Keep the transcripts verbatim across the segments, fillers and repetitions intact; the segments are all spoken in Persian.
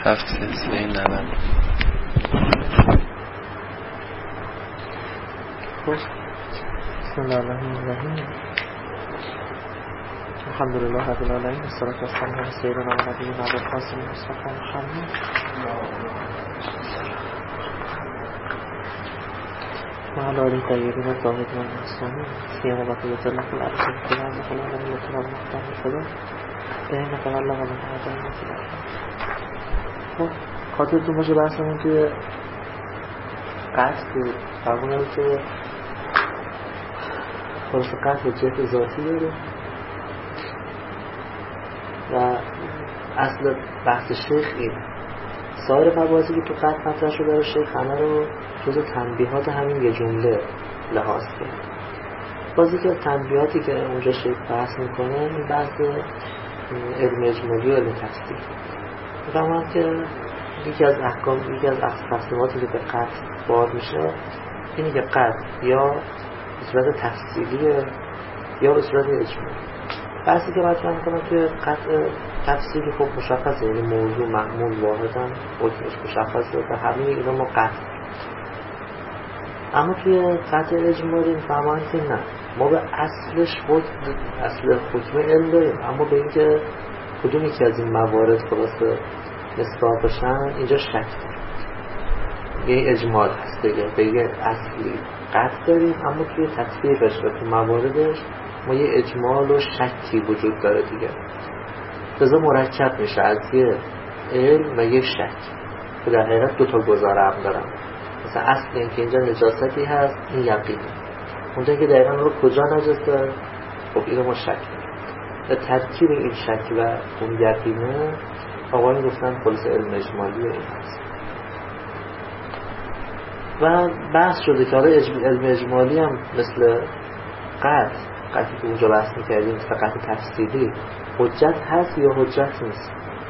هفت سلسله نبند. بسم الله الرحمن الرحیم. الحمدلله رب العالمین، والصلاة والسلام علی سیدنا و نبینا ابوالقاسم مصطفی محمد و علی آله الطیبین الطاهرین المعصومین، سیما بقیة الله فی الارض الکرام و خلال ملتنا المختار شده بین تولى و من عجائب فی. خب خاطرتون باشه بحثمون توی قصد بود. فرمونم که خلاص قصد حجیت ذاتی داره و اصل بحث شیخ این سایر مباحثی که تو قصد مطرح شده داره شیخ همه رو جز تنبیهات همین یه جمله لحاظ کرد. بازی که تنبیهاتی که اونجا شیخ بحث میکنه این بحث علم اجمالی و علم تفسیر. میفهمم که یکی از احکام یکی از تقسیماتی که به قطع وارد میشه اینه که قطع یا به صورت تفصیلیه یا به صورت اجمالی. بحثی که مطرح میکنم توی قطع تفصیلی خب مشخصه، یعنی موضوع معمول واحدن حکمش مشخصه و همه اینا ما قطع. اما توی قطع اجمالی میفهمم که نه، ما به اصلش حکم اصل حکم علم داریم، اما به اینکه کدوم یکی از این موارد خلاصه نسبت بشن اینجا شک داریم. یه اجمال هست دیگه، به یه اصلی قطع داریم اما توی تطبیقش و توی مواردش ما یه اجمال و شکی وجود داره دیگه. لذا مرکب میشه از یه علم و یه شک که در حقیقت دو تا گزاره هم دارن. مثلا اصل این که اینجا نجاستی هست این یقینه، اونجا که دقیقا رو کجا نجاسته خب اینو ما شک داریم. و ترکیب این شک و اون یقینه آقایون گفتن خلاص علم اجمالی این هست. و بحث شده که حالا علم اجمالی هم مثل قطع قطعی که اونجا بحث میکردیم مثل قطع تفصیلی حجت هست یا حجت نیست.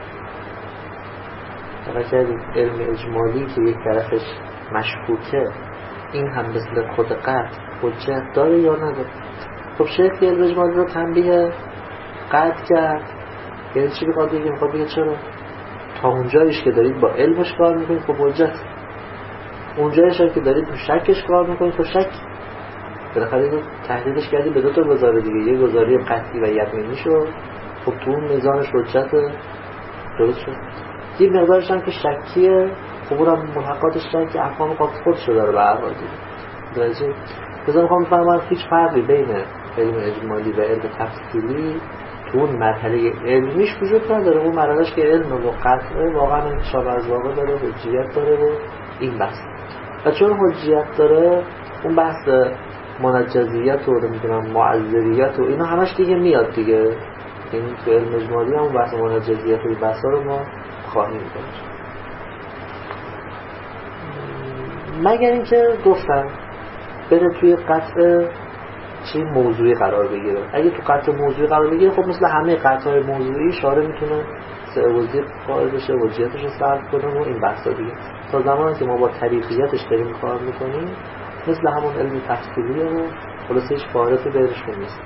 فقط علم اجمالی که یک طرفش مشکوکه این هم مثل خود قطع حجت داره یا نداره. خب شیخ علم اجمالی رو تنبیه قطع کرد. یعنی چی بخواد بگیم؟ میخواد بگه چرا تا اونجایش که دارید با علمش کار میکنید خب حجت، اونجایش هم که دارید با شکش کار میکنید خب شک. بالاخره اینو تحلیلش کردید به دو تا گزاره دیگه، یه گزاره قطعی و یقینی شد خب تو اون میزانش حجت درست شد. یه مقدارش هم که شکیه خب اونم ملحقات شک احکام قاطع خودشو داره به هر حال دیگه. درسته؟ مثلا میخوام بفهمم هیچ فرقی بین علم اجمالی و علم تفصیلی تو اون مرحله علمیش وجود نداره. اون مرحلهش که علم و قطعه واقعا شابه از واقع داره، حجیت داره و این بحث. و چون حجیت داره اون بحث منجزیت و نمیدونم معذریت و اینا همش دیگه میاد دیگه. یعنی تو علم اجمالی هم بحث منجزیت و بحثا رو ما خواهیم داشت. مگر اینکه گفتم بره توی قطع چی موضوعی قرار بگیره. اگه تو قطع موضوعی قرار بگیره خب مثل همه قطع‌های موضوعی شارع میتونه سعودی قائل بشه، وجهتش رو سلب کنه و این بحثا دیگه. تا زمانی که ما با طریقیتش داریم کار میکنیم مثل همون علم تفصیلیه و خلاصه هیچ فارقی بینشون نیست.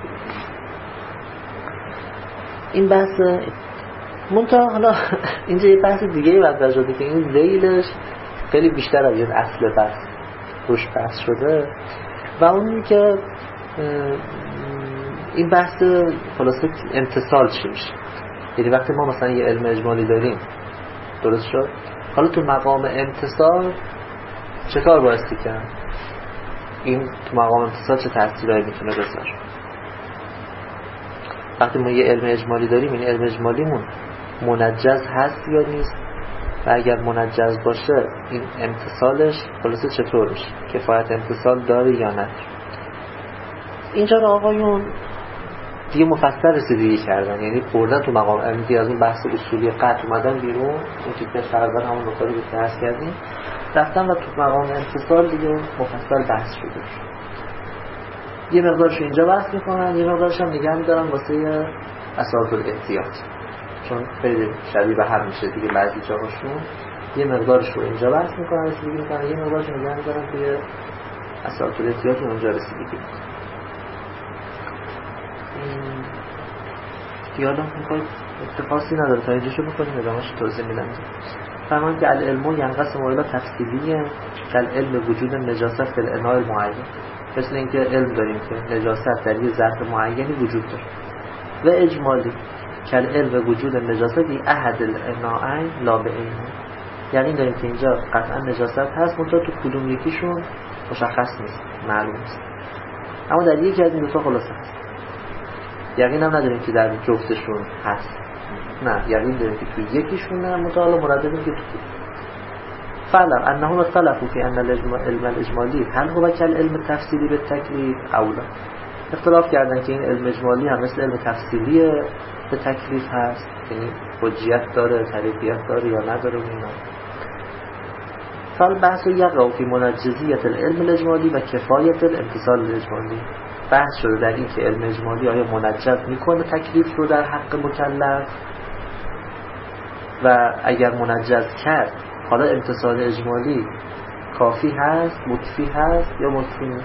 این بحث منتها حالا اینجا یه بحث دیگه مطرح شده که این ذیلش خیلی بیشتر از این اصل بحث روش بحث شده و اون که این بحث خلاصه امتصال چی میشه. یعنی وقتی ما مثلا یه علم اجمالی داریم درست شد، حالا تو مقام امتصال چه کار بایستی کرد؟ این تو مقام امتصال چه تأثیرهایی میتونه بذاره؟ وقتی ما یه علم اجمالی داریم این علم اجمالیمون منجز هست یا نیست و اگر منجز باشه این امتصالش خلاصه چطور میشه؟ کفایت امتصال داره یا نه؟ اینجا رو آقایون دیگه مفصل رسیدگی کردن، یعنی بردن تو مقام امتی از اون بحث اصولی قطع اومدن بیرون، اون که تقریبا همون نکاتی که درس کردیم رفتن و تو مقام امتصال دیگه مفصل بحث شده. یه مقدارش اینجا بحث میکنن، یه مقدارش هم نگه میدارن واسه اساس الاحتیاط، چون خیلی شبیه به هم میشه دیگه بعضی جاهاشون. یه مقدارش رو اینجا بحث میکنن رسیدگی میکنن، یه مقدارش نگه میدارن توی اساس الاحتیاط اونجا رسیدگی میکنن. دیالا میخواید اتفاقی نداره تا اینجاشو بکنیم ادامهش توضیح میدم. فرمان که العلم ینقسم الی تفصیلیه کالعلم وجود نجاست فی الاناء المعین، مثل اینکه علم داریم که نجاست در یه ظرف معینی وجود داره، و اجمالی کالعلم وجود نجاست فی احد الاناءین لا بعینه، یعنی داریم که اینجا قطعا نجاست هست منتها تو کدوم یکیشون مشخص نیست، معلوم نیست، اما در یکی از این دو تا خلاصه هست. یقین هم نداریم که در جفتشون هست، نه یقین داریم که توی یکیشونه مطالعه مرددیم که توی فعلا انهم اختلفوا فی ان العلم الاجمالی هل هو کالعلم التفصیلی بالتکلیف او لا، اختلاف کردن که این علم اجمالی هم مثل علم تفصیلی به تکلیف هست، یعنی حجیت داره، طریقیت داره یا نداره. اینا فالبحث یقع فی منجزیت العلم الاجمالی و کفایت الامتثال الاجمالی، بحث شده در این که علم اجمالی آیا منجز میکنه تکلیف رو در حق مکلف، و اگر منجز کرد حالا امتثال اجمالی کافی هست، مکفی هست یا مکفی نیست.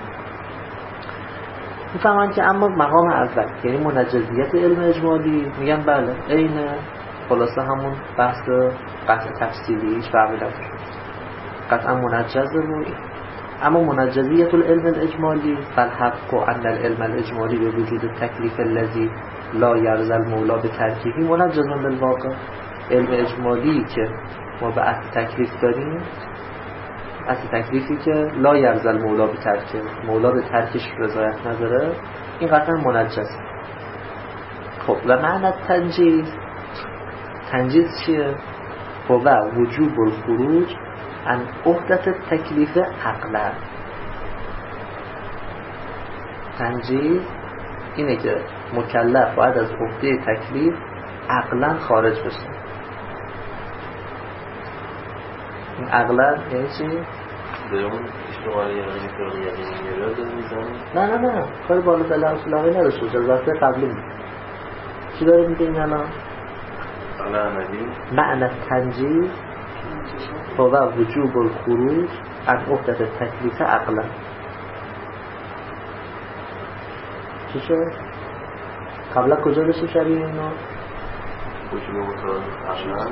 میفهمن که اما مقام اول یعنی منجزیت علم اجمالی میگن بله عین خلاصه همون بحث قطع تفصیلی، هیچ فرقی نداره، قطعا منجز رو. اما منجزیت العلم الاجمالی فالحق ان العلم الاجمالی به وجود التکلیف الذی لا یرضی المولا بترکیه منجز بالواقع، علم اجمالی که ما به اصل تکلیف داریم، اصل تکلیفی که لا یرضی المولا بترکه، مولا به ترکش رضایت نداره، این قطعا منجز. خب و معنی تنجیز، تنجیز چیه؟ خب و وجوب الخروج ان عهدت تکلیف عقلا، تنجیز اینه که مکلف باید از عهده تکلیف عقلا خارج بشه. این عقلا یعنی چی؟ درمون اشتغالی یعنی فرقی یعنی میراد میزنی؟ نه نه نه کاری بالا دل اصول آقای نداشته باشه، وقتی قبلی میگه چی داره میگه این الان؟ معنی تنجیز و وجوب الخروج عن عهدت تکلیف عقلا. چی شد؟ قبلا کجا بشه شبیه اینو؟ وجوب الخروج عقلا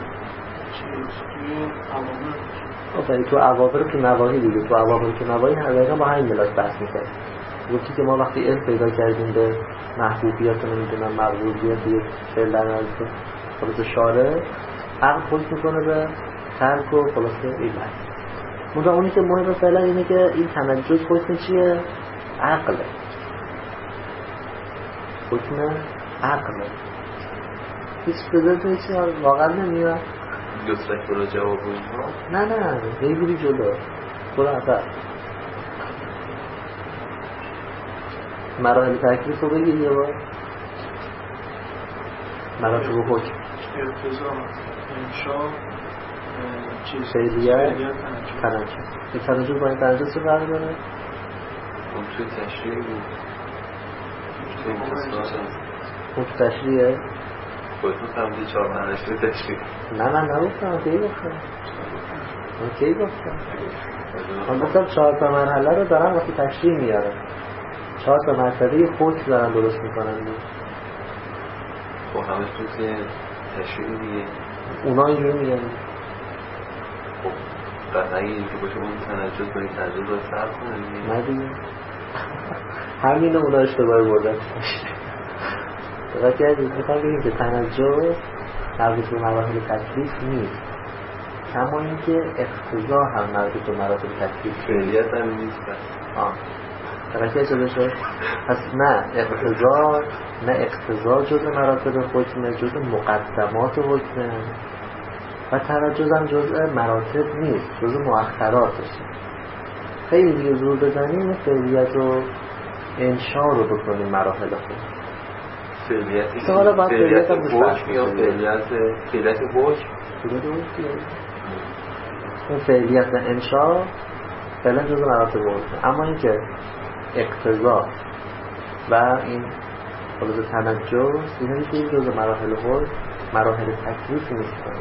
آفرین تو عوابر تو نواهی دیگه، تو عوابر تو نواهی هر با همین ملاک بحث میکنه. گفتی که ما وقتی علم پیدا کردیم به محبوبیت و نمیدونم مقبولیت یک فعل در نزد خلاص شارع، عقل حکم میکنه به ترک و خلاصه این بحث. منتها اونی که مهم فعلا اینه که این تنجز حکم چیه؟ عقله، حکم عقله. هیچ بذارتون چی واقعا نمیاد؟ دوستک برو جواب اینها؟ نه نه بگیری جلو برو عقل، مراحل تکلیف رو بگیر یه بار، مراحل رو حکم ارتضا انشاء فعلیت تنجز. این تنجز با این تنجز چه فرقی داره؟ اون توی تشریح بود، توی انتصال اون تو تشریحه؟ خودتون فهمیدی چهار مرحله‌اش توی تشریح؟ نه من نگفتم، کی گفتم؟ من کی گفتم؟ من گفتم چهار تا مرحله رو دارن وقتی تشریح میارن، چهار تا مرتبه حکم دارن درست میکنن. خب همش توی تشریح دیگه اونا اینجوری میگن. خب قطعا اگه اینکه باشه اون تنجز با این تنجز باید فرق کنه دیگه. نه دیگه همین اونا اشتباهی بردن. دقیق کردید میخوام بگیم که تنجز مربوط به مراحل تکلیف نیست، کما اینکه اقتضا هم مربوط به مراحل تکلیف فعلیت هم نیست. آه دقیق شده شد. پس نه اقتضا نه اقتضا جزء مراتب حکمه، جزء مقدمات حکمه، و تنجز هم جزء مراتب نیست، جزء مؤخراتشه. خیلی دیگه زور بزنیم فعلیت و انشا رو بکنیم مراحل خود. فعلیتی که حالا باید فعلیت فعلیت حکم یا فعلیت فعلیت حکم اون فعلیت و انشا فعلا جزء مراتب حکمه، اما اینکه اقتضا و این خلاص تنجز اینا میشه جزء مراحل حکم، مراحل تکلیف نیستن.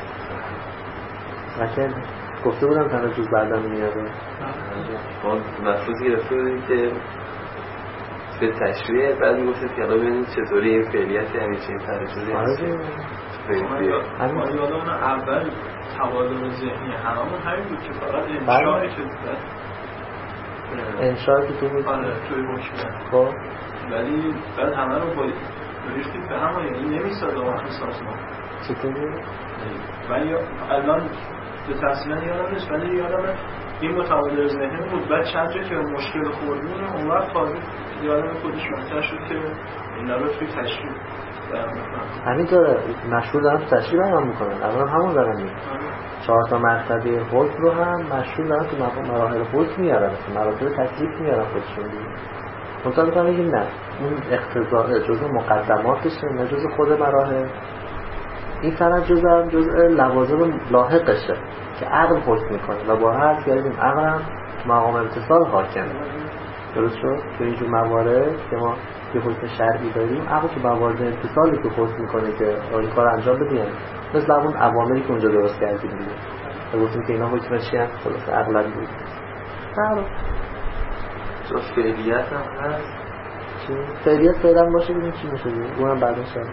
وقتی گفته بودم تنجز بعدا میاره ما مفروض گرفته بودیم که به تشریع بعد میگفتید که حالا ببینید چطوری این فعلیت یعنی چه این ترجمه هست. ما یادمون اول تبادل ذهنی هممون همین بود که فقط انشاء که انشاء که تو بود آره توی حکمه. خب ولی بعد همه رو باید ریختید به هم یعنی نمیساده اون احساس ما چطوری؟ من یا الان به تفصیلا یادم نیست ولی یادمه این متبادل ذهنی بود. بعد چند جا که مشکل خوردیم اون وقت تازه یادم خودش مطرح شد که اینا رو توی تشریح بیان میکنن. همینطوره مشهور دارن تو تشریح بیان میکنن. الان همون دارن میگن چهار تا مرتبه حکم رو هم مشهور دارن تو مراحل حکم میارن، مراتب تکلیف میارن خودشون دیگه. منطقه میکنم بگیم نه اون اقتضاء جزء مقدماتشه نه جزء خود مراحل. این سند جزء هم جزء لوازم لاحقشه که عقل حکم میکنه و با هر کردیم عقل هم مقام امتصال حاکمه. درست شد؟ تو اینجور موارد که ما یه حکم شرعی داریم عقل تو موارد امتصالی که حکم میکنه که این کار انجام بدیم مثل اون اوامری که اونجا درست کردیم دیگه و گفتیم که اینا حکم چی هم خلاص عقل هم بود. نه تو فعلیت هم هست چی؟ فعلیت فعلا باشه ببینیم چی میشه دیگه اونم بعدا شد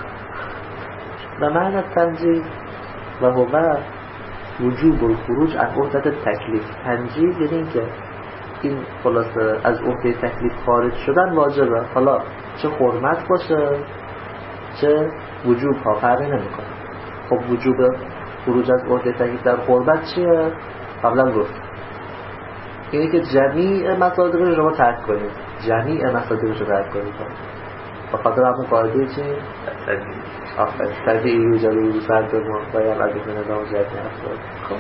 و معنی تنجیز و هو وجوب الخروج از عهدت تکلیف. تنجیز یعنی این که این خلاصه از عهده تکلیف خارج شدن واجبه، حالا چه حرمت باشه چه وجوب ها فرقی نمیکنه. خب وجوب خروج از عهده تکلیف در حرمت چیه؟ قبلا گفت اینه که جمیع مصادیق رو شما ترک کنید، جمیع مصادیق رو ترک کنید به خاطر همون قاعده چی؟ آفرین ترجیح ایجاد وجود فرد ما باید از این نظام جدی افراد. خب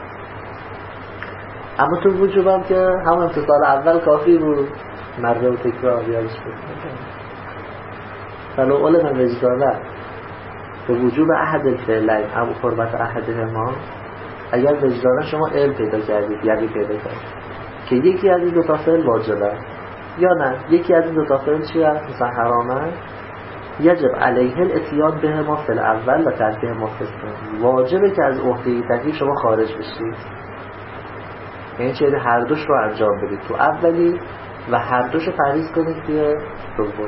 اما تو وجوب هم که همون امتصال اول کافی بود مرده و تکرار یادش بود فلو علم وجدانه به وجوب احد الفعلین او حرمت احدهما اگر وجدانه شما علم پیدا کردید یعنی پیدا کردید که یکی از این دو تا فعل واجبه یا نه یکی از این دو تا فعل چیه؟ مثلا حرامه یجب علیه الاتیان به ما فی الاول و ترک ما فی الثانی. واجبه که از عهده تکلیف شما خارج بشید یعنی چه هر دوش رو انجام بدید تو اولی و هر دوش رو فریض کنید توی دومی.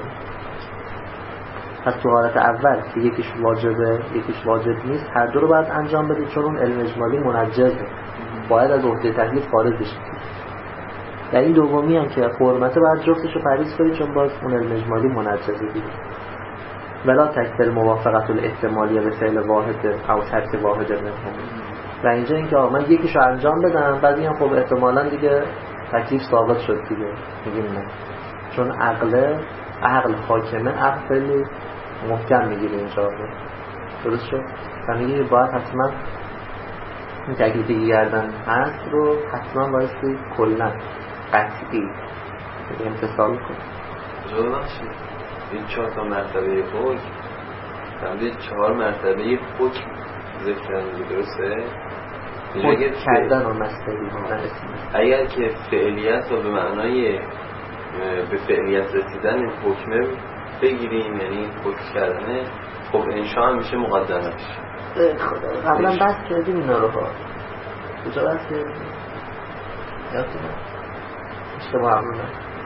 پس تو حالت اول که یکیش واجبه یکیش واجب نیست هر دو رو باید انجام بدید چون اون علم اجمالی منجزه باید از عهده تکلیف خارج بشید. در این دومی هم که حرمت باید جفتش رو فریض کنید چون باز اون علم اجمالی منجزه دیگه. ولا تکتل موافقت الاحتمالیه به فعل واحد او ترک واحد منهم. و اینجا اینکه آقا من یکیشو انجام بدم بعد این خب احتمالاً دیگه تکلیف ثابت شد دیگه میگیم نه چون عقل عقل حاکمه عقل خیلی محکم میگیره اینجا درست شد و میگه باید حتما این تکلیفی که گردن هست رو حتما بایستی کلن قطعی امتصال کن. جدا چی؟ این چهار تا مرتبه حکم تمدید چهار مرتبه حکم ذکر کردن درسته؟ حکم کردن و مستری اگر که فعلیت رو به معنای به فعلیت رسیدن حکمه بگیریم یعنی حکم کردنه خب انشاء هم میشه مقدمش. قبلا بحث کردیم اینا رو ها کجا بحث کردیم؟ یادتونه؟ اشتباه همونه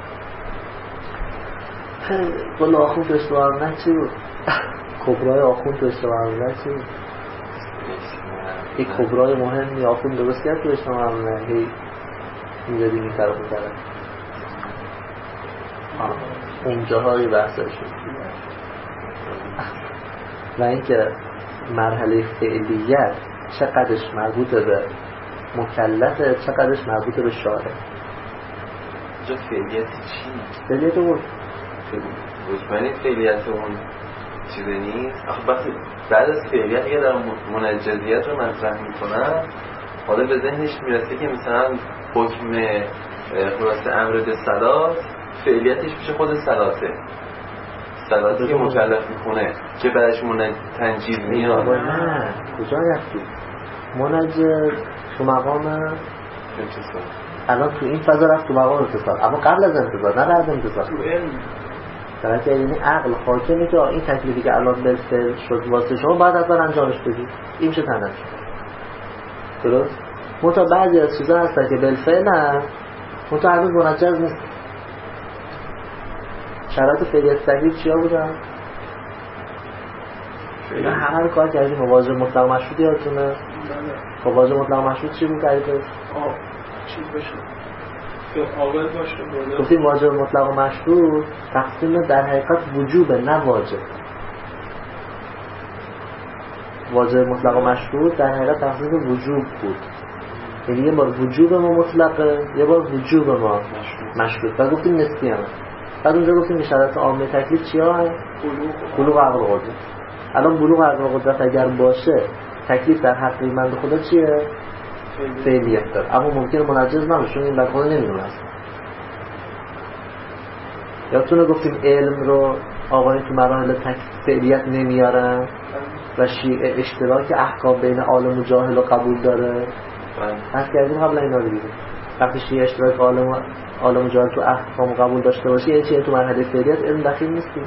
قول آخون تو اشتباه همونه چی بود؟ کبرای آخون تو اشتباه همونه چی بود؟ یک کبرای مهمی آخون درست کرد تو اشتباه همونه هی میزدیم این طرف اون طرف اونجاهای بحثه شد و اینکه مرحله فعلیت چقدرش مربوط به مکلفه چقدرش مربوط به شارع. جا فعلیت چی؟ فعلیت اون رجمنی فعلیت اون چیزه نیست؟ آخه وقتی بعد از فعلیت اگه در منجزیت رو مطرح میکنن حالا به ذهنش میرسه که مثلا حکم خلاصه امر به صلات فعلیتش میشه خود صلاته صلاتی که مکلف میکنه که بعدش منجز تنجیز میاد. نه کجا رفتی؟ منجز تو مقام انتصال الان تو این فضا رفت تو مقام انتصال اما قبل از انتصال نه بعد انتصال در که یعنی عقل حاکمه که این تکلیفی که الان بالفعل شد واسه شما بعد از بر انجامش بدید این میشه تنجیز درست؟ منتها بعضی از چیزا هستن که بالفعل نه منتها هنوز منجز نیست شرایط فعلیت تکلیف چیا بودن؟ اینا همه رو کار کردیم. واجب مطلق و مشروط یادتونه؟ خب واجب مطلق و مشروط چی بود تعریفش؟ آه چی باشه که عاقل باشه. گفتیم واجب مطلق و مشروط تقسیم در حقیقت وجوبه نه واجب. واجب مطلق و مشروط در حقیقت تقسیم وجوب بود. یعنی یه بار وجوب ما مطلقه، یه بار وجوب ما مشروط. و گفتیم نسبی هم. بعد اونجا گفتیم شرایط عامه تکلیف چیا هست؟ بلوغ عقل و قدرت. الان بلوغ عقل و قدرت اگر باشه تکلیف در حق بنده خدا چیه؟ فعلیت داره. اما ممکنه منجز نباشه، این بنده خدا نمیدونه اصلا. یادتونه گفتیم علم رو آقایون تو مراحل فعلیت نمیارن و شیعه اشتراک احکام بین عالم و جاهل و قبول داره. بحث کردیم قبل اینا رو دیدیم. وقتی شیعه اشتراک عالم و عالم و جاهل تو احکام قبول داشته باشه یعنی چیه؟ تو مرحله فعلیت علم دخیل نیستی.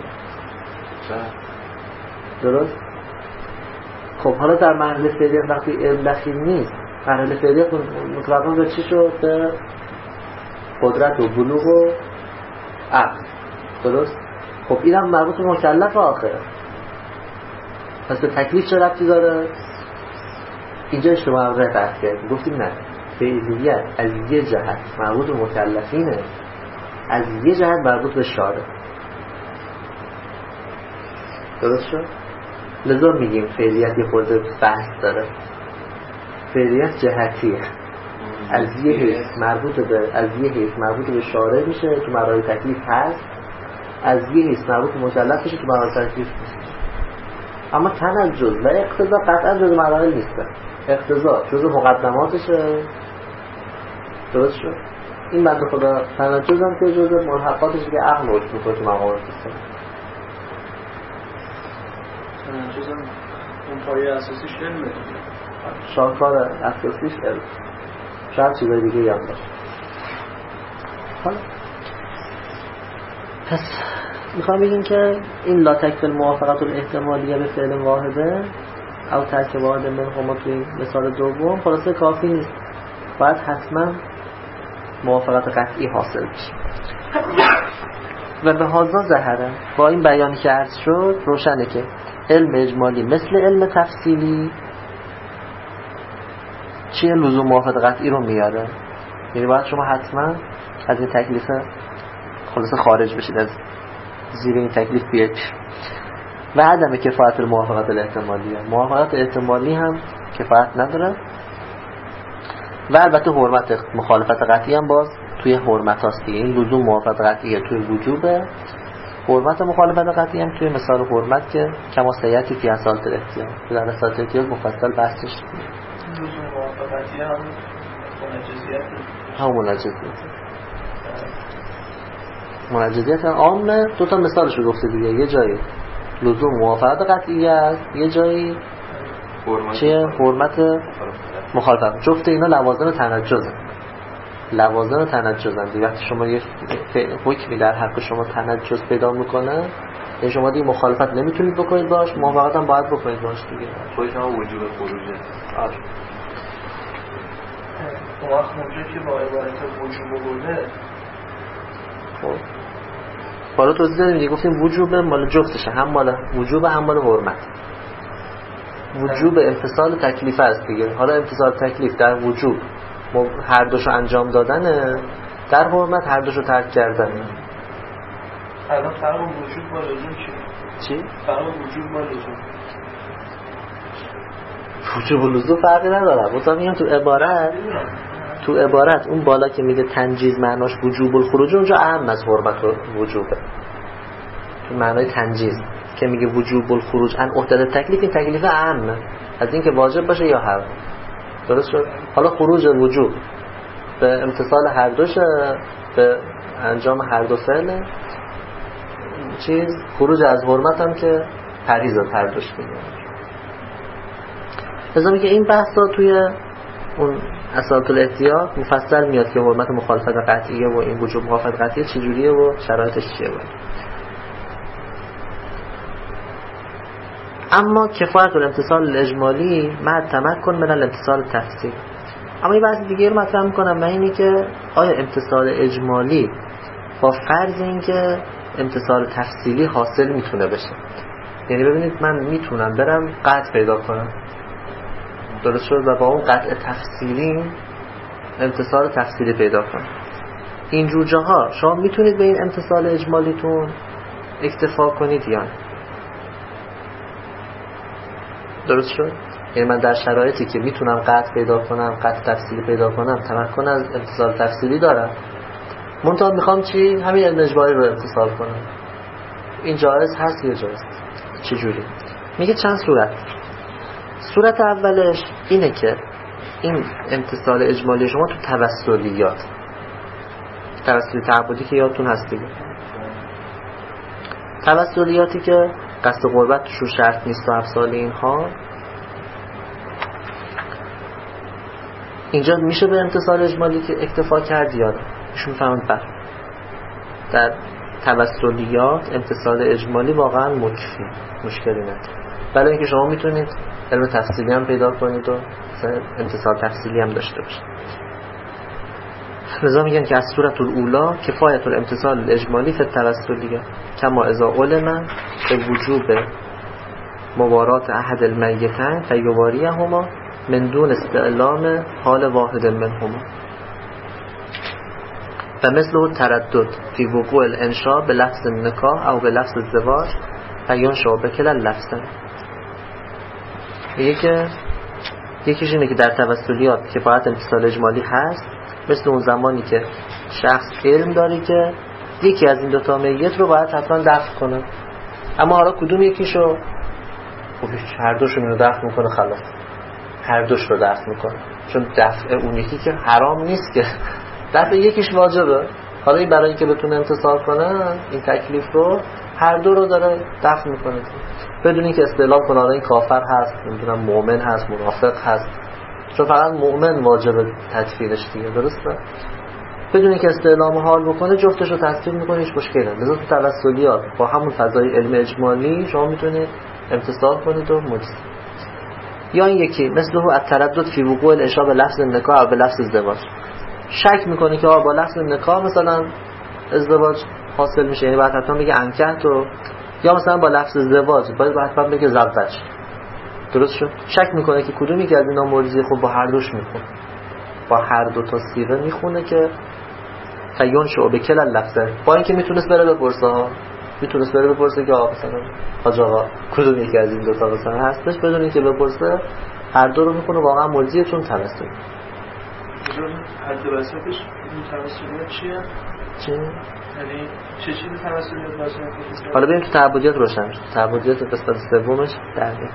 درست؟ خب حالا در مرحله فعلیت وقتی علم دخیل نیست، مرحله فعلیت مطلقاً به چی شد؟ به قدرت و بلوغ و عقل. درست؟ خب این هم مربوط به مکلف آخره. پس به تکلیف چه ربطی داره؟ اینجا اشتباه رو بحث کردیم. گفتیم نه، فعلیت از یه جهت مربوط به مکلفینه، از یه جهت مربوط به شارع. درست شد؟ لذا میگیم فعلیت یه خورده بحث داره. فعلیت جهتیه، از یه حیث مربوط به از یه حیث مربوط به شارع میشه تو مراحل تکلیف هست، از یه حیث مربوط به مکلف میشه تو مراحل تکلیف نیست. اما تنجز و اقتضا قطعا جز مراحل نیستن. اقتضا جز مقدماتشه. درست شد؟ این بنده خدا تنجز هم که جز ملحقاتش که عقل حکم میکنه تو مقامات نیستن. تنجز هم اون پایه اساسیش علمه، شاهکار اساسیش علم. شاید چیزای دیگه هم باشه. حالا پس میخوام بگیم که این لا تکفل موافقت الاحتمالیه به فعل واحده او ترک واحد منهما توی مثال دوم خلاصه کافی نیست، باید حتما موافقت قطعی حاصل بشه. و به هازا ظهره با این بیانی که عرض شد روشنه که علم اجمالی مثل علم تفصیلی چیه؟ لزوم موافقت قطعی رو میاره. یعنی باید شما حتما از این تکلیف خلاصه خارج بشید، از زیر این تکلیف بیاید. و عدم کفایت موافقت الاحتمالی هم. موافقت احتمالی هم کفایت نداره. و البته حرمت مخالفت قطعی هم باز توی حرمت هست دیگه. این لزوم موافقت قطعیه توی وجوبه، حرمت مخالفت قطعی هم توی مثال حرمت که کما سیعتی فی اصالت الاحتیاج. در اصالت الاحتیاج مفصل بحثش لزوم موافقت قطعی هم منجزیت هم منجزیت منجزیت هم عامه. دو تا مثالش رو گفته دیگه. یه جایی لزوم موافقت قطعی است، یه جایی چیه؟ حرمت مخالفت. جفت اینا لوازم تنجزن. لوازم تنجزن دیگه. وقتی شما یه حکمی در حق شما تنجز پیدا میکنه یعنی شما دیگه مخالفت نمیتونید بکنید باش، موافقت هم باید بکنید باش دیگه. خودش هم وجوب خروجه. آره. اون وقت موجود که با عبارت وجوب بوده خب حالا توضیح دادیم دیگه. گفتیم وجوب مال جفتشه، هم مال وجوب هم مال حرمت. وجوب امتصال تکلیف است دیگه. حالا امتصال تکلیف در وجوب هر دوشو انجام دادنه، در حرمت هر دوشو ترک کردنه. الان فرق وجوب با لزوم چیه؟ چی؟ فرق وجوب با لزوم وجوب و لزوم فرقی نداره. مثلا میگم تو عبارت تو عبارت اون بالا که میگه تنجیز معناش وجوب الخروج اونجا اهم از حرمت و وجوبه. تو معنای تنجیز که میگه وجوب الخروج ان عهده تکلیف، این تکلیف اهمه از این که واجب باشه یا حرام. درست شد؟ حالا خروج وجوب به امتصال هر دوشه، به انجام هر دو فعل چیز. خروج از حرمت هم که پریز از هر دوش میگه. لذا میگه این بحثا توی اون اساسات الاحتیاط مفصل میاد که حرمت مخالفت قطعیه و این وجوب مخالفت قطعیه چجوریه و شرایطش چیه باید. اما کفایت الامتصال الاجمالی مع تمکن من الامتصال التفصیلی. اما یه بحث دیگه رو مطرح میکنم، من اینی که آیا امتصال اجمالی با فرض این که امتصال تفصیلی حاصل میتونه بشه. یعنی ببینید من میتونم برم قطع پیدا کنم، درست شد، و با اون قطع تفصیلی امتصال تفصیلی پیدا کنم. اینجور جاها شما میتونید به این امتصال اجمالیتون اکتفا کنید یا نه؟ درست شد؟ یعنی من در شرایطی که میتونم قطع پیدا کنم، قطع تفصیلی پیدا کنم، تمکن از امتصال تفصیلی دارم، منتها میخوام چی؟ همین علم اجمالی رو امتصال کنم. این جایز هست یا جایز؟ چجوری؟ میگه چند صورت. صورت اولش اینه که این امتصال اجمالی شما تو توسلیات، توسلی تعبدی که یادتون هست دیگه، توسلیاتی که قصد قربت توشون شرط نیست و افصال اینها، اینجا میشه به امتصال اجمالی که اکتفا کرد یا نه؟ ایشون فهمید بر در توسلیات امتصال اجمالی واقعا مکفی، مشکلی نداره. بله اینکه شما میتونید علم تفصیلی هم پیدا کنید و امتصال تفصیلی هم داشته باشید. لذا میگن که از صورت الاولا کفایت الامتصال الاجمالی فی التوسلیه کما اذا علم به وجوب مبارات احد المیتین فیواریهما من دون استعلام حال واحد منهما و مثل تردد فی وقوع الانشاء به لفظ نکاح او به لفظ الزواج فینشاء بکل اللفظ. میگه که یکیش اینه که در توسلیات کفایت امتصال اجمالی هست، مثل اون زمانی که شخص علم داری که یکی از این دوتا میت رو باید حتما دفن کنه، اما حالا کدوم یکیشو؟ خب هر دوشون رو دفن میکنه، خلاص هر دوش رو دفن میکنه، چون دفع اون یکی که حرام نیست که، دفع یکیش واجبه. حالا این برای اینکه بتونه امتصال کنه این تکلیف رو، هر دو رو داره دفن میکنه بدون اینکه استعلام کنه حالا این کافر هست، نمیدونم مؤمن هست، منافق هست، چون فقط مؤمن واجب تدفینش دیگه، درسته؟ بدون اینکه استعلام حال بکنه جفتش رو تدفین میکنه، هیچ مشکلی نداره. لذا تو توسلیات با همون فضای علم اجمالی شما میتونید امتصال کنید و مجزی. یا این یکی مثل هو التردد فی وقوع الانشاء به لفظ نکاح و به لفظ ازدواج، شک میکنه که آقا با لفظ نکاح مثلا ازدواج حاصل میشه، یعنی باید حتما بگه انکحت، و یا مثلا با لفظ ازدواج باید حتما بگه زوج. درست شد؟ شک میکنه که کدومی که از اینا مرزی، خب با هر دوش میخونه، با هر دو تا صیغه میخونه که فیون شو به کل لفظه. با اینکه میتونست بره بپرسه ها، میتونست بره بپرسه که آقا مثلا حاج آقا کدوم یکی از این دو تا مثلا هستش، بدون اینکه بپرسه هر دو رو میخونه، واقعا مرزیه چون توسل. حد وسطش این توسلیات چیه؟ چی؟ یعنی چه چیزی توسلیات واسه؟ حالا بریم تو تعبدیات روشن میشه. تعبدیات قسمت سومش در میاد.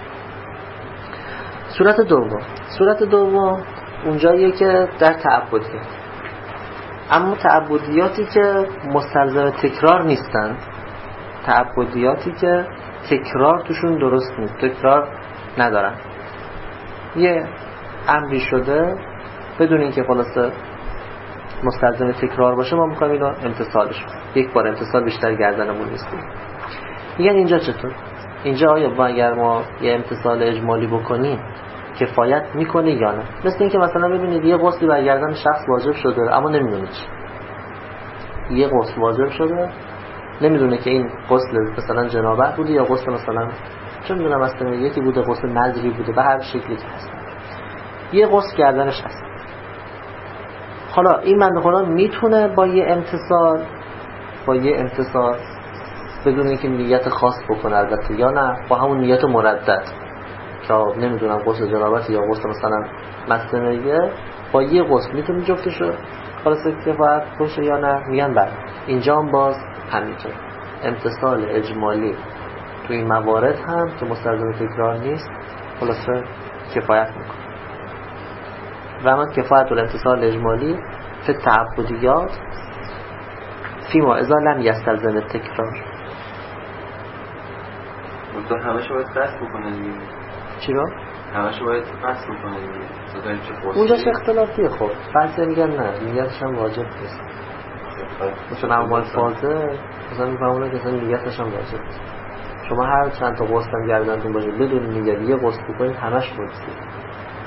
صورت دوم، صورت دوم اونجاییه که در تعبدیات، اما تعبدیاتی که مستلزم تکرار نیستن، تعبدیاتی که تکرار توشون درست نیست، تکرار ندارن، یه امری شده بدون اینکه خلاصه مستلزم تکرار باشه، ما میخوایم اینو امتصالش کنیم، یک بار امتصال بیشتر گردنمون نیست. یعنی اینجا چطور؟ اینجا آیا با اگر ما یه امتصال اجمالی بکنیم کفایت میکنه یا نه؟ مثل اینکه مثلا ببینید یه غسلی بر گردن شخص واجب شده اما نمیدونه چی، یه غسل واجب شده نمیدونه که این غسل مثلا جنابت بوده یا غسل مثلا چه میدونم مثلا یکی بوده غسل نظری بوده، به هر شکلی که هست یه غسل گردنش هست. حالا این بنده خدا میتونه با یه امتصال با یه امتصال بدون اینکه نیت خاص بکنه البته یا نه، با همون نیت مردد که نمیدونم غسل جنابت یا غسل مثلا مسنویه، با یه غسل میتونه جفتشو خلاصه کفایت باشه یا نه؟ میگن بله. اینجا هم باز همینطور امتصال اجمالی تو این موارد هم که مستلزم تکرار نیست خلاصه کفایت میکنه. و اما کفایت الامتصال اجمالی فی تعبدیات فیما اذا لم یستلزم تکرار. تو همش باید قصد بکنه دیگه. چی رو؟ همش باید قصد بکنه دیگه. اونجاش اختلافیه. خب بعضی میگن نه نیتش هم واجب نیست، مثلا اول فازه مثلا میفهمونه که نیتش هم واجب نیست. شما هر چند تا غسل هم گردنتون باشه بدون نیت یه غسل بکنید همش مجزیه.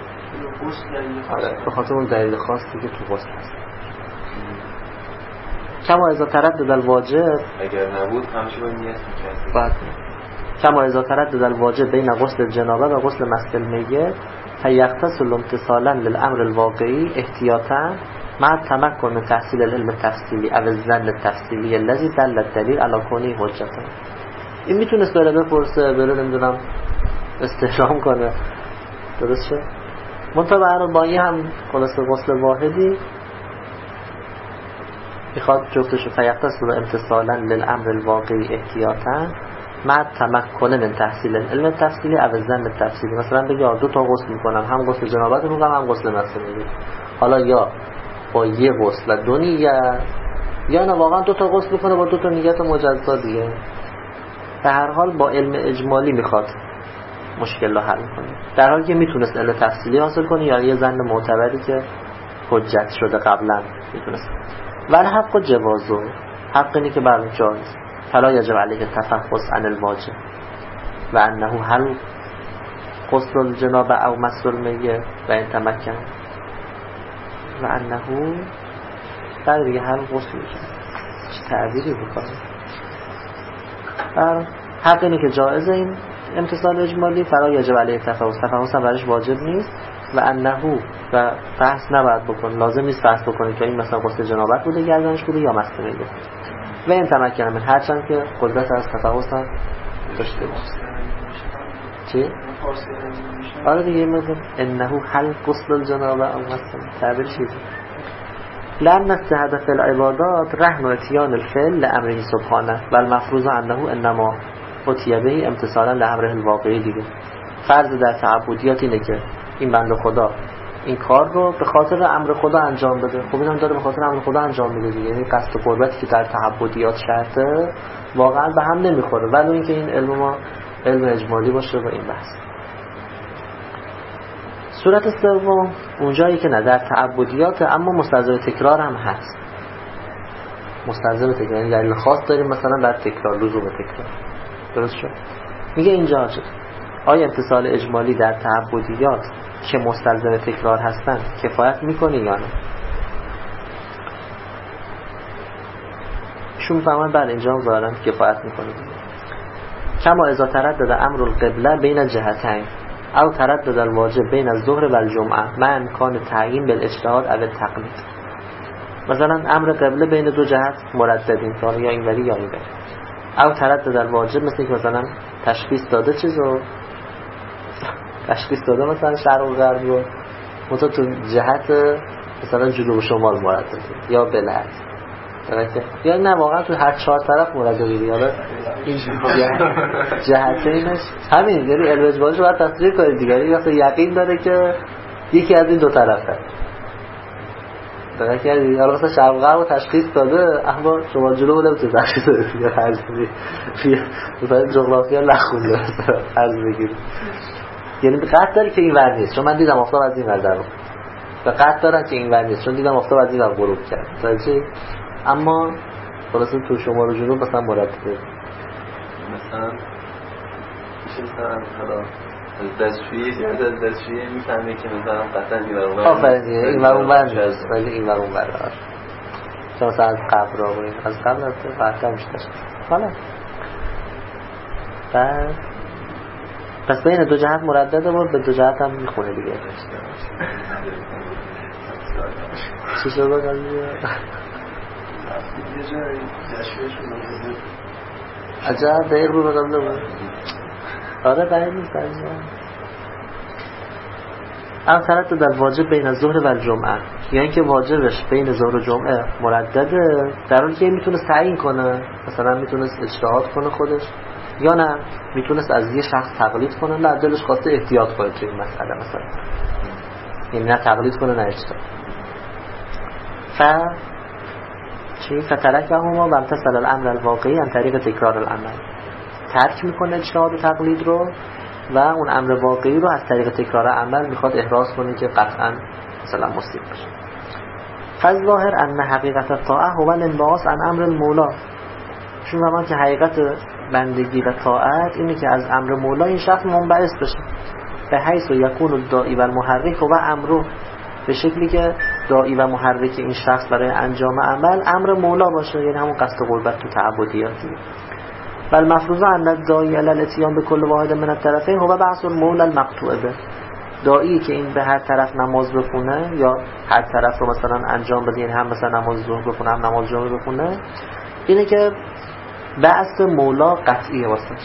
غسل دلیل خاص. آره به خاطر اون دلیل خاصی که تو غسل هست. کما اذا تردد الواجب، اگر نبود همشه باید نیت میکرد. بعد کما اذا تردد الواجب بین غسل الجنابه و غسل مس المیت فیغتسل امتثالا للامر الواقعی احتیاطا مع التمكن من تحصیل العلم التفصیلی او الظن التفصیلی الذي دل الدلیل علی کونه حجتا. این میتونست بره بپرسه، بره نمیدونم استحرام کنه، درست شد؟ منطقه برای با این هم خلاصه غسل واحدی میخواد جفتشو فیغتسل امتثالا للامر الواقعی احتیاطا مع تمکن من تحصیل علم التفصیلی او الظن التفصیلی. مثلا بگی دو تا غسل میکنم، هم غسل جنابت میکنم هم غسل مس میکنم، حالا یا با یه غسل و دو نیت، یا نه واقعا دو تا غسل میکنه با دو تا نیت مجزا دیگه. به هر حال با علم اجمالی میخواد مشکل رو حل کنه، در حالی که میتونست علم تفصیلی حاصل کنه یا یه ظن معتبری که حجت شده قبلا میتونست. ولی حق و جوازو، حق اینه که برای جایز فلا یجب علیه تفحص عن الواجب و انه هل غسل الجنابه او مس المیت و این تمکن و انه بعد دیگه هل غسل چه تعبیری بکنه. حق اینه که جایزه این امتثال اجمالی، فلا یجب علیه تفحص، تفحص هم برش واجب نیست و انه و فحص نباید بکن، لازم نیست فحص بکنه که این مثلا غسل جنابت بوده گردنش بوده یا مس میگه و این تمکن من هرچند که قدرت از تفحص هم داشته باشه. چی؟ آره دیگه میگم انه هل غسل الجنابه او مس تعبیر چیزی لأن هدف العبادات رهن اتیان الفعل لامره سبحانه و المفروض انه انما اتیه به امتثالا لامره الواقعی. دیگه فرض در تعبدیات اینه که این بنده خدا این کار رو به خاطر امر خدا انجام بده. خب اینم داره به خاطر امر خدا انجام میده دیگه. یعنی قصد و قربتی که در تعبدیات شرطه واقعا به هم نمیخوره، ولی اینکه این علم ما علم اجمالی باشه و این بحث. صورت سوم اونجایی که نه در تعبدیات اما مستلزم تکرار هم هست. مستلزم تکرار یعنی دلیل خاص داریم مثلا بر تکرار، لزوم تکرار. درست شد؟ میگه اینجا شد آیا امتثال اجمالی در تعبدیات که مستلزم تکرار هستن کفایت میکنه یا نه؟ شون فهمن بر اینجا هم ظاهرا کفایت میکنه. کما اذا تردد امر القبله بین جهتین او تردد الواجب بین الظهر و الجمعه مع امکان تعیین بالاجتهاد او التقلید. مثلا امر قبله بین دو جهت مرددین، یا اینوری یا اینوری. او تردد الواجب مثل که مثلا تشخیص داده چیزو تشخیص داده مثلا شرق و غرب رو مثلا تو جهت مثلا جنوب و شمال مردده یا بلد یا نه واقعا تو هر چهار طرف مردده. یا این جهتینش همین، یعنی علم اجمالیش رو باید تصدیق کنید دیگه. یعنی وقتی یقین داره که یکی از این دو طرفه درک کردی، حالا مثلا شرق و غرب رو تشخیص داده اما شمال جنوب رو نمیتونه تشخیص بده دیگه. مثلا جغرافیا نخونده فرض بگیرید، یعنی قطع داره که این ور نیست چون من دیدم آفتاب از این ور در و قطع دارن که این ور نیست چون دیدم آفتاب از این ور غروب کرد درسته. اما خلاصه تو شمال و جنوب مثلا مرتبه مثلا میشه مثلا حالا دستشویی یا دستشویی میفهمه که مثلا قطعا این ور اون ور آفرین دیگه این ور اون ور نیست ولی این ور اون ور داره چون مثلا از قبل را بریم از قبل رفته قطعا میشه تشکیل. حالا بعد پس بین دو جهت مردده بود، به دو جهت هم میخونه دیگه. چی شد بگم دیگه؟ عجب دقیق رو بگم نبود. آره دقیق نیست عجب. اما تردد در واجب بین الظهر و الجمعه، یعنی که واجبش بین ظهر و جمعه مردده، در حالی که میتونست تعیین کنه، مثلا میتونست اجتهاد کنه خودش، یا نه میتونست از یه شخص تقلید کنه، نه دلش خواسته احتیاط کنه توی این مسئله مثلا، یعنی نه تقلید کنه نه اجتهاد. ف چی فترک هما و امتثل الامر الواقعی عن طریق تکرار العمل، ترک میکنه اجتهاد و تقلید رو و اون امر واقعی رو از طریق تکرار عمل میخواد احراز کنه که قطعا مثلا مصیب بشه. فالظاهر ان حقیقت الطاعه هو الانبعاث عن امر المولا، چون زمان که حقیقت بندگی و طاعت اینه که از امر مولا این شخص منبعث بشه، به حیث یکون الداعی و المحرک و امره، به شکلی که داعی و محرک این شخص برای انجام عمل امر مولا باشه، یعنی همون قصد قربت تو تعبدیاتی. بل مفروض ان الداعی علی الاتیان به کل واحد من الطرفین هو بعث المولا المقطوع به. داعی که این به هر طرف نماز بخونه یا هر طرف رو مثلا انجام بده، یعنی هم مثلا نماز ظهر بخونه هم نماز جمعه بخونه، اینه که بعث مولا قطعیه واسش.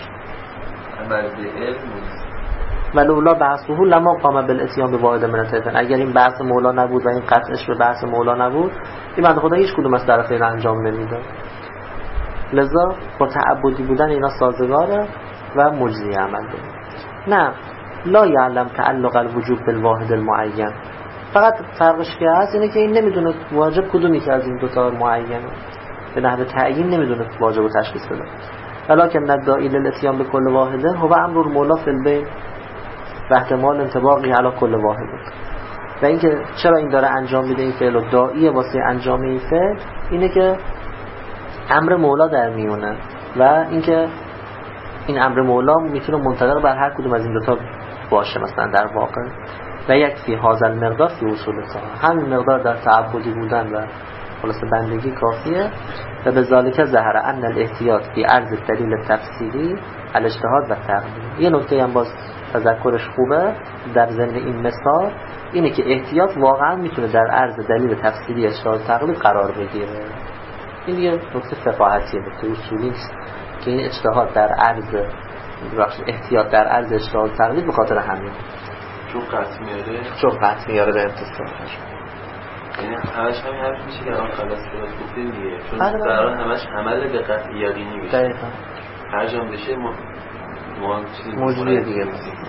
ولولا بعثه لما قام بالاتیان به واحد من الطرفین. اگر این بعث مولا نبود و این قطعش به بعث مولا نبود، این بنده خدا هیچ کدوم از طرفین انجام نمیداد. لذا با تعبدی بودن اینا سازگاره و مجزی عمل داره. نه لا یعلم تعلق الوجوب بالواحد المعین. فقط فرقش که هست اینه که این نمیدونه واجب کدومی که از این دو تا معینه، به نحو تعیین نمیدونه واجب و تشخیص بده. ولکن الداعی للاتیان به کل واحده هو امر المولا فی البین و احتمال انطباقی علی کل واحده. و اینکه چرا این داره انجام میده این فعل و داعی واسه انجام این فعل، اینه که امر مولا در میونه و اینکه این امر مولا میتونه منطبق بر هر کدوم از این دو تا باشه مثلا در واقع. و یکفی هذا المقدار فی اصول الطاعه، همین مقدار در تعبدی بودن و خلاص بندگی کافیه. و به ذالک ظهر ان الاحتیاط فی عرض الدلیل التفصیلی الاجتهاد و تقلید. یه نکته هم باز تذکرش خوبه در ضمن این مثال اینه که احتیاط واقعا میتونه در عرض دلیل تفصیلی اجتهاد و تقلید قرار بگیره. این دیگه نکته فقاهتیه، نکته اصولی نیست که این اجتهاد در عرض احتیاط در عرض اجتهاد و تقلید به خاطر همین چون قطع میاره چون قطع میاره به امتصالش. یعنی همش همین حرف میشه که الان خلاص شده گفتیم دیگه، چون در همش عمل به قطع یقینی میشه. دقیقاً هر جام بشه ما ما چیزی موجودی دیگه.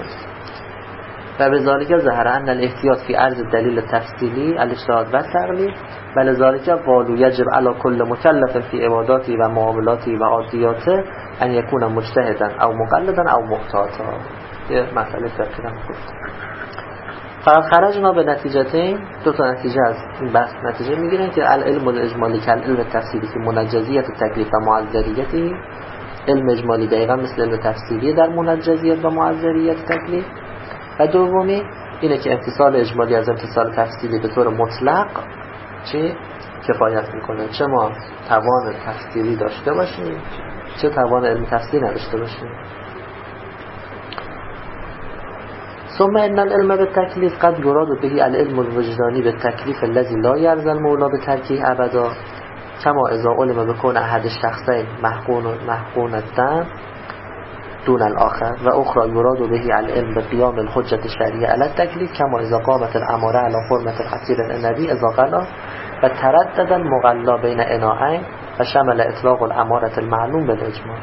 و به ذالک ظهر ان الاحتیاط فی عرض دلیل تفصیلی الاجتهاد و تقلید. بل ذالک قالوا یجب علی کل مکلف فی عباداتی و معاملاتی و عادیاته ان یکون مجتهدا او مقلدا او محتاطا. یه مسئله فقهی هم گفت. فقط خرجنا به نتیجتین، دو تا نتیجه از این بحث نتیجه میگیرن که العلم الاجمالی کل علم تفصیلی که منجزیت تکلیف و معذریتی. علم اجمالی دقیقا مثل علم تفصیلی در منجزیت و معذریت تکلیف. و دومی اینه که امتصال اجمالی از امتصال تفصیلی به طور مطلق چه کفایت میکنه، چه ما توان تفصیلی داشته باشیم چه توان علم تفصیلی نداشته باشیم. ثم ان العلم بالتکلیف قد یراد به العلم الوجدانی بالتکلیف الذي لا يرضى المولى بترکه ابدا، کما اذا علم بكون احد الشخصين محقون محقون الدم دون الآخر و اخرى یراد به العلم بقیام الحجة الشرعیة علی التکلیف، کما اذا قامت الاماره علی حرمة العصير النبي اذا غلا و تردد المغلا بین اناءین و شمل اطلاق الاماره المعلوم بالاجماع.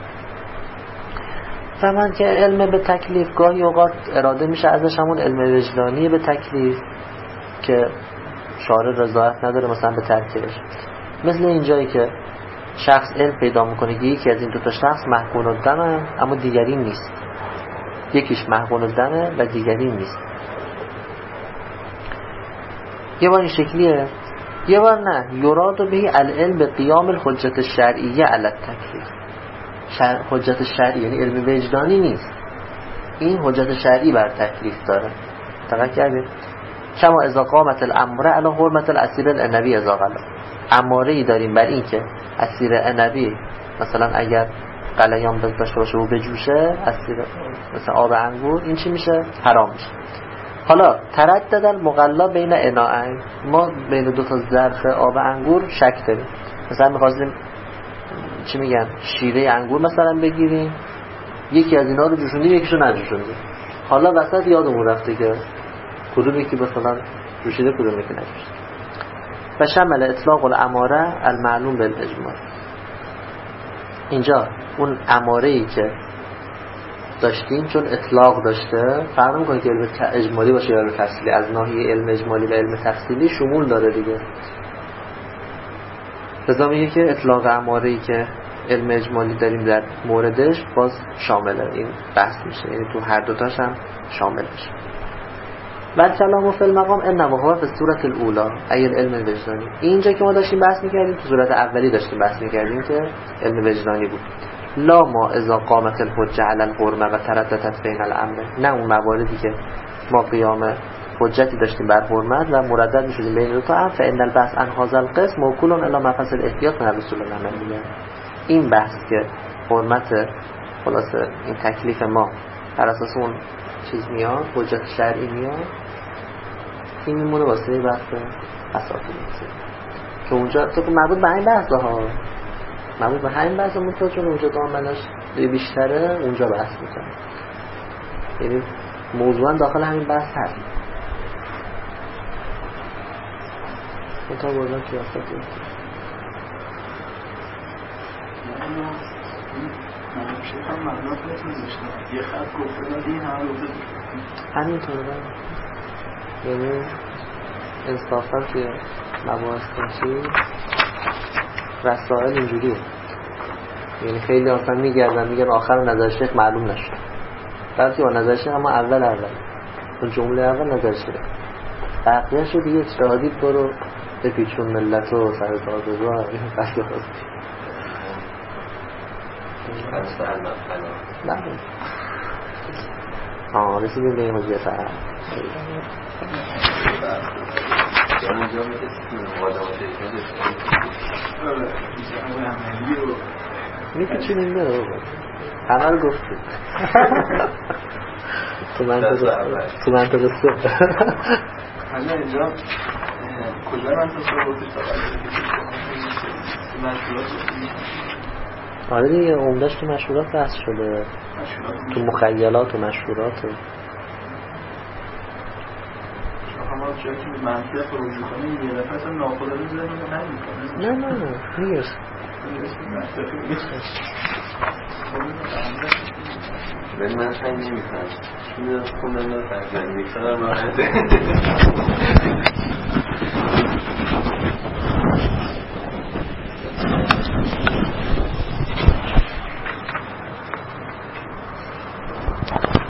فهمن که علم به تکلیف گاهی اوقات اراده میشه ازش همون علم وجدانی به تکلیف که شارع رضایت نداره مثلا به ترکش، مثل اینجایی که شخص علم پیدا میکنه که یکی از این دو تا شخص محقون الدمه اما دیگری نیست، یکیش محقون الدمه و دیگری نیست. یه بار این شکلیه، یه بار نه یراد به العلم به قیام الحجت الشرعیه علی التکلیف. شر... حجت شرعی یعنی علم وجدانی نیست، این حجت شرعی بر تکلیف داره. دقت کردید؟ کما اذا قامت الامر علی حرمت الاسیر النبی اذا غلا، اماره ای داریم بر این که اسیر نبی مثلا اگر قلیان داشته باشه و بجوشه، اسیر مثلا آب انگور، این چی میشه؟ حرام میشه. حالا تردد المغلا بین اناءین، ما بین دو تا ظرف آب انگور شک داریم، مثلا می‌خواستیم چی میگن شیره انگور مثلا بگیریم، یکی از اینا رو جوشوندیم یکیشو نجوشوندیم، حالا وسط یادمون رفته که کدومی که مثلا جوشیده کدومی که نجوشیده. و شمل اطلاق الاماره المعلوم بالاجماع، اینجا اون اماره‌ای که داشتیم چون اطلاق داشته فرق می‌کنه که علم اجمالی باشه یا علم تفصیلی، از ناحیه علم اجمالی و علم تفصیلی شمول داره دیگه. لذا میگه که اطلاق اماره‌ای که علم اجمالی داریم در موردش باز شامله این بحث میشه، یعنی تو هر دوتاش هم شامل میشه. و کلام فی المقام انما هو به صورت الاولی ای علم وجدانی. اینجا که ما داشتیم بحث می‌کردیم تو صورت اولی داشتیم بحث می‌کردیم که علم وجدانی بود. لا ما اذا قامت الحجه علی الحرمه و ترددت بین الامر، نه اون مواردی که ما قیام حجتی داشتیم بر حرمت و مردد می‌شدیم بین دو تا هم فإن البحث عن هذا القسم موکول الی مفصل الاحتیاط من رسول الله عملیه. این بحث که حرمت خلاصه این تکلیف ما بر اساس اون چیز میاد، حجت شرعی میاد، این میمونه واسه بحث اساسی که اونجا تو مربوط به این بحث ها مربوط به همین بحث مونتا چون اونجا دامنش بیشتره اونجا بحث میکنه، یعنی موضوعا داخل همین بحث هست. مونتا بردن که واسه من شیخ هم معنات نتونستم یه خط گفته و این هم روزه همینطوره، یعنی انصافا که مباحث کنشی رسائل اینجوریه، یعنی خیلی اصلا میگردن میگن آخر نظر شیخ معلوم نشد، بعضی با نظر شیخ اما اول اول اون جمله اول نظر شیخ بقیه شو دیگه اجتهادی برو به پیچون ملت و سر دادگاه این بحثی خواستی نه آه رسیدیم به این حجیه فرم اینجا میپیچونیم به همه رو گفتیم تو منطقه سه حالا اینجا کجا منطقه گفتیم آره دیگه عمدهش تو مشهورات بحث شده، تو مخیلات و مشهورات شما جایی که منطق رو رجوع کنیم یه نفس هم ناخدا رو زنیم و هم میکنه نه نه نه میگرست ولی من سنگ نمیکنم چون خوندم داره فرزن میکنم راحته